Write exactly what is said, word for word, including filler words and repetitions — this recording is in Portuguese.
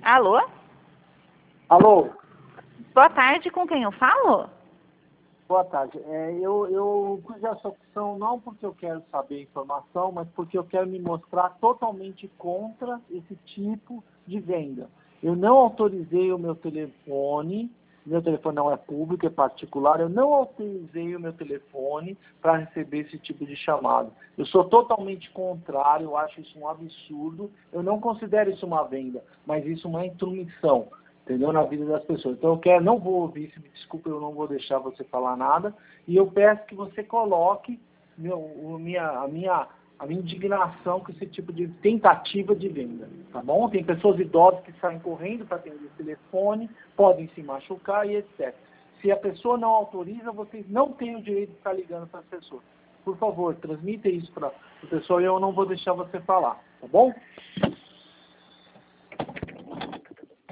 Alô? Alô? Boa tarde, com quem eu falo? Boa tarde. É, eu, eu pus essa opção não porque eu quero saber informação, mas porque eu quero me mostrar totalmente contra esse tipo de venda. Eu não autorizei o meu telefone, meu telefone não é público, é particular, eu não autorizei o meu telefone para receber esse tipo de chamado. Eu sou totalmente contrário, eu acho isso um absurdo, eu não considero isso uma venda, mas isso uma intromissão, entendeu? Na vida das pessoas. Então eu quero, não vou ouvir, se me desculpa, eu não vou deixar você falar nada, e eu peço que você coloque meu, o, minha, a, minha, a minha indignação com esse tipo de tentativa de venda, tá bom? Tem pessoas idosas que saem correndo para atender o telefone, podem se machucar e etcétera. Se a pessoa não autoriza, vocês não têm o direito de ficar ligando para as pessoas. Por favor, transmita isso para o pessoal e eu não vou deixar você falar, tá bom?